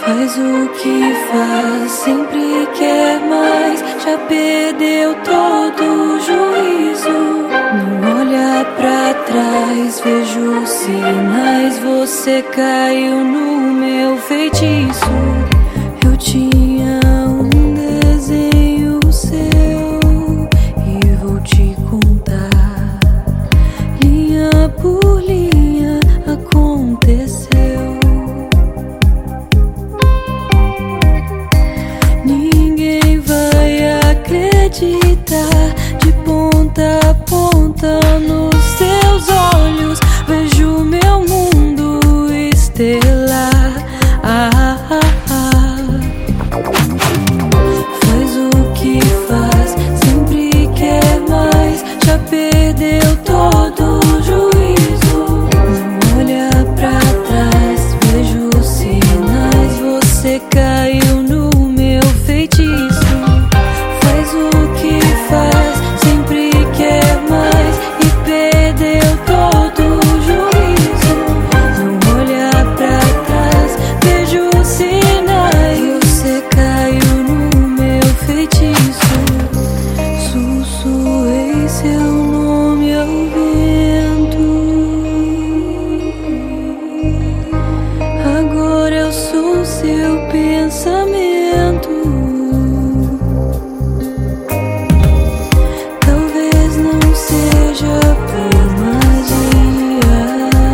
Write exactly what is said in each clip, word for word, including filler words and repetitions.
Faz o que faz, sempre quer mais. Já perdeu todo o juízo. Não olha pra trás, vejo sinais. Você caiu no meu feitiço. Eu tinha um desenho seu e vou te contar, linha por linha aconteceu. Ninguém vai acreditar. De ponta a ponta nos seus olhos vejo meu mundo estelar. Ah, ah, ah. Faz o que faz, sempre quer mais. Já perdeu todo o juízo. Não olha pra trás, vejo sinais. Você caiu no meu feitiço. Faz o que faz, sempre quer mais. E perdeu todo o juízo. Não olha pra trás, vejo sinais. Você caiu no meu feitiço. Sussurrei seu nome ao vento. Agora eu sou seu pensamento. Talvez não seja por magia,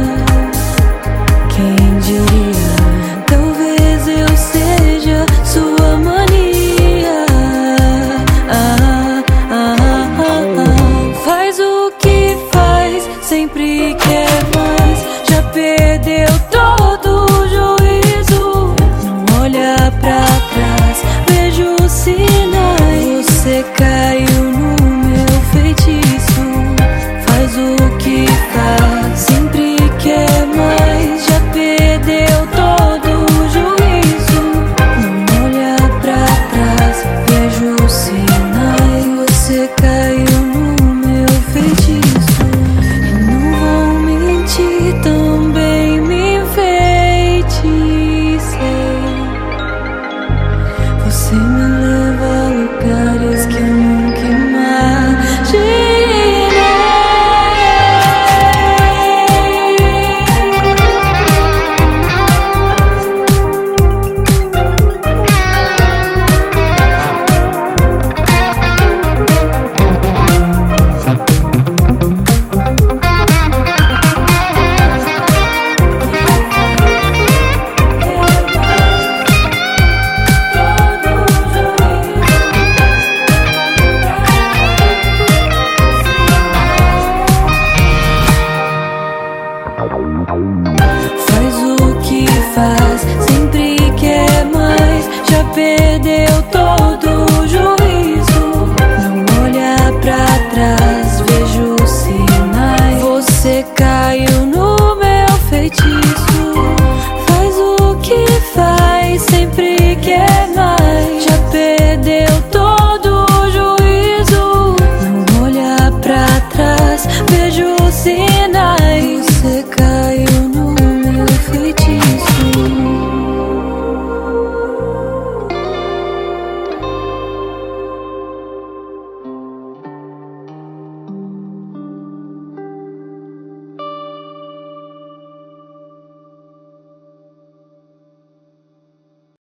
quem diria? Talvez eu seja sua mania. Ah, ah, ah, ah. Faz o que faz, sempre quer mais. Já perdeu todo o juízo. Não olha pra trás, vejo sinais. Você caiu no meu feitiço. Faz o que faz, sempre quer mais. Já perdeu todo o juízo. Não olha pra trás, vejo sinais. Você caiu no meu feitiço. E não vou mentir, também me enfeitiçei. Você me leva a lugares que eu nunca imaginei. Faz o que faz, sempre quer mais. Já perdeu todo